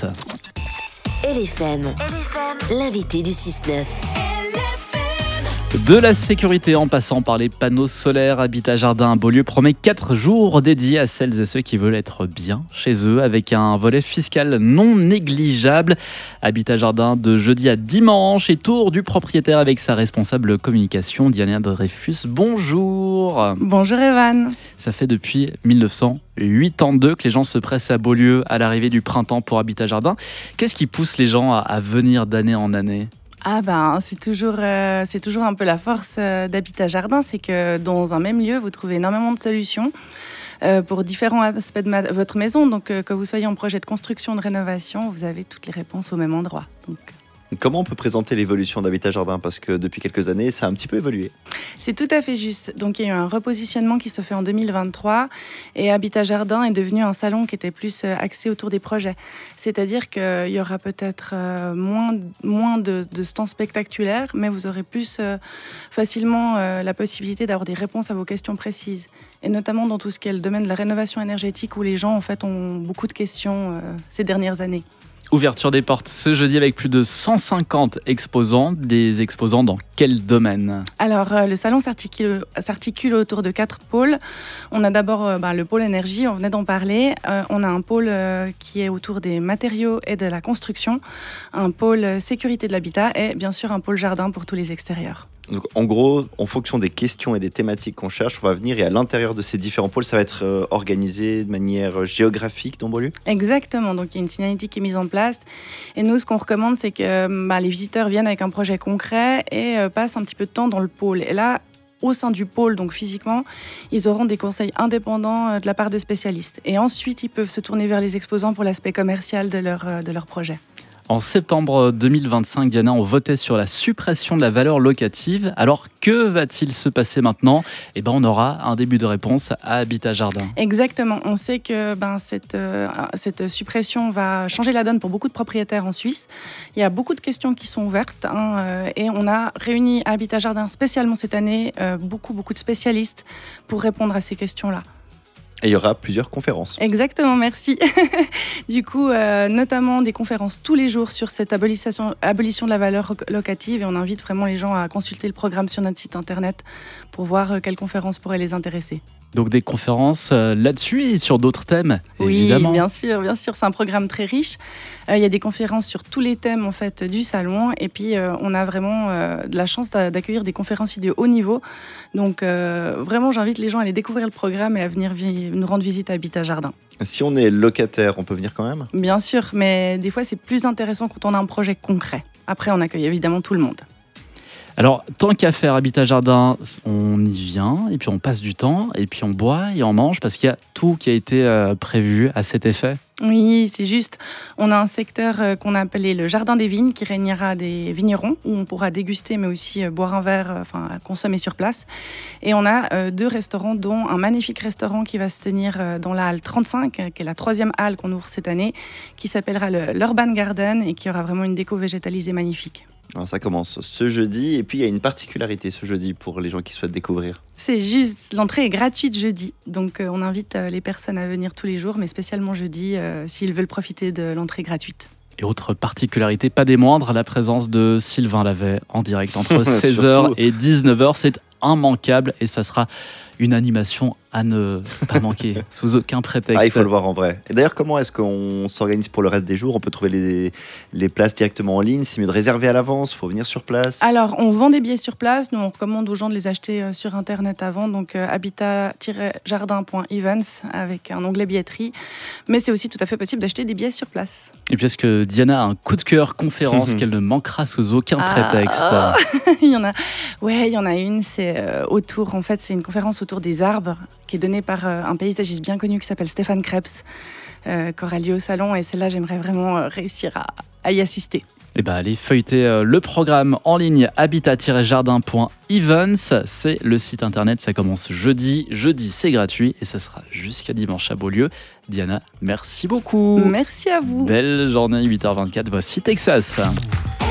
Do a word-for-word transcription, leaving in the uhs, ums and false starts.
vingt. L F M, l'invité du six neuf. De la sécurité en passant par les panneaux solaires, Habitat Jardin à Beaulieu promet quatre jours dédiés à celles et ceux qui veulent être bien chez eux avec un volet fiscal non négligeable. Habitat Jardin de jeudi à dimanche et tour du propriétaire avec sa responsable communication Diana Dreyfus. Bonjour. Bonjour Evan. Ça fait depuis mille neuf cent quatre-vingt-deux que les gens se pressent à Beaulieu à l'arrivée du printemps pour Habitat Jardin. Qu'est-ce qui pousse les gens à, à venir d'année en année ? Ah ben, c'est toujours, euh, c'est toujours un peu la force euh, d'Habitat Jardin, c'est que dans un même lieu, vous trouvez énormément de solutions euh, pour différents aspects de ma- votre maison. Donc, euh, que vous soyez en projet de construction, de rénovation, vous avez toutes les réponses au même endroit. Donc, Comment on peut présenter l'évolution d'Habitat Jardin ? Parce que depuis quelques années, ça a un petit peu évolué. c'est tout à fait juste. Donc, il y a eu un repositionnement qui se fait en deux mille vingt-trois et Habitat Jardin est devenu un salon qui était plus euh, axé autour des projets. C'est-à-dire qu'il y aura peut-être euh, moins, moins de, de stands spectaculaires, mais vous aurez plus euh, facilement euh, la possibilité d'avoir des réponses à vos questions précises. Et notamment dans tout ce qui est le domaine de la rénovation énergétique où les gens en fait, ont beaucoup de questions euh, ces dernières années. Ouverture des portes ce jeudi avec plus de cent cinquante exposants. Des exposants dans quel domaine ? Alors, euh, le salon s'articule, s'articule autour de quatre pôles. On a d'abord euh, bah, le pôle énergie, on venait d'en parler. Euh, on a un pôle euh, qui est autour des matériaux et de la construction, un pôle euh, sécurité de l'habitat et bien sûr un pôle jardin pour tous les extérieurs. Donc, en gros, en fonction des questions et des thématiques qu'on cherche, on va venir et à l'intérieur de ces différents pôles, ça va être euh, organisé de manière géographique dans Beaulieu. Exactement, donc il y a une signalétique qui est mise en place. Et nous, ce qu'on recommande, c'est que bah, les visiteurs viennent avec un projet concret et euh, passent un petit peu de temps dans le pôle. Et là, au sein du pôle, donc physiquement, ils auront des conseils indépendants euh, de la part de spécialistes. Et ensuite, ils peuvent se tourner vers les exposants pour l'aspect commercial de leur, euh, de leur projet. En septembre deux mille vingt-cinq, Diana, on votait sur la suppression de la valeur locative. Alors, que va-t-il se passer maintenant ? Eh ben, on aura un début de réponse à Habitat Jardin. Exactement. On sait que ben, cette, euh, cette suppression va changer la donne pour beaucoup de propriétaires en Suisse. Il y a beaucoup de questions qui sont ouvertes hein, euh, et on a réuni à Habitat Jardin spécialement cette année euh, beaucoup, beaucoup de spécialistes pour répondre à ces questions-là. Et il y aura plusieurs conférences. Exactement, merci. Du coup, euh, notamment des conférences tous les jours sur cette abolition, abolition de la valeur locative et on invite vraiment les gens à consulter le programme sur notre site internet pour voir euh, quelles conférences pourraient les intéresser. Donc des conférences euh, là-dessus et sur d'autres thèmes, Oui, évidemment. bien sûr, bien sûr, c'est un programme très riche. Euh, il y a des conférences sur tous les thèmes en fait du salon, et puis euh, on a vraiment euh, de la chance d'a- d'accueillir des conférenciers de haut niveau. Donc euh, vraiment, j'invite les gens à aller découvrir le programme et à venir vi- nous rendre visite à Habitat Jardin. Si on est locataire, on peut venir quand même ? Bien sûr, mais des fois c'est plus intéressant quand on a un projet concret. Après, on accueille évidemment tout le monde. Alors, tant qu'à faire Habitat Jardin, on y vient, et puis on passe du temps, et puis on boit et on mange, parce qu'il y a tout qui a été euh, prévu à cet effet. Oui, c'est juste. On a un secteur euh, qu'on a appelé le jardin des vignes qui réunira des vignerons où on pourra déguster mais aussi euh, boire un verre, euh, enfin consommer sur place. Et on a euh, deux restaurants dont un magnifique restaurant qui va se tenir euh, dans la halle trente-cinq, euh, qui est la troisième halle qu'on ouvre cette année, qui s'appellera le, l'Urban Garden et qui aura vraiment une déco végétalisée magnifique. Alors, ça commence ce jeudi et puis il y a une particularité ce jeudi pour les gens qui souhaitent découvrir. C'est juste, l'entrée est gratuite jeudi, donc euh, on invite euh, les personnes à venir tous les jours, mais spécialement jeudi euh, s'ils veulent profiter de l'entrée gratuite. Et autre particularité, pas des moindres, la présence de Sylvain Lavet en direct entre seize heures et dix-neuf heures. C'est immanquable et ça sera une animation à ne pas manquer, sous aucun prétexte. Ah, il faut le voir en vrai. Et d'ailleurs, comment est-ce qu'on s'organise pour le reste des jours ? On peut trouver les, les places directement en ligne ? C'est mieux de réserver à l'avance ? Il faut venir sur place ? Alors, on vend des billets sur place. Nous, on recommande aux gens de les acheter euh, sur Internet avant, donc euh, habitat tiret jardin point events avec un onglet billetterie. Mais c'est aussi tout à fait possible d'acheter des billets sur place. Et puis est-ce que Diana a un coup de cœur conférence qu'elle ne manquera sous aucun Ah, prétexte ? oh. il y en a, ouais, il y en a une. C'est euh, autour. En fait, c'est une conférence autour des arbres qui est donnée par euh, un paysagiste bien connu qui s'appelle Stéphane Krebs, euh, qui aura lieu au salon. Et celle-là, j'aimerais vraiment euh, réussir à, à y assister. Eh ben, allez feuilleter euh, le programme en ligne habitat tiret jardin point events. C'est le site internet, ça commence jeudi. Jeudi, c'est gratuit et ça sera jusqu'à dimanche à Beaulieu. Diana, merci beaucoup. Merci à vous. Belle journée, huit heures vingt-quatre, voici Texas.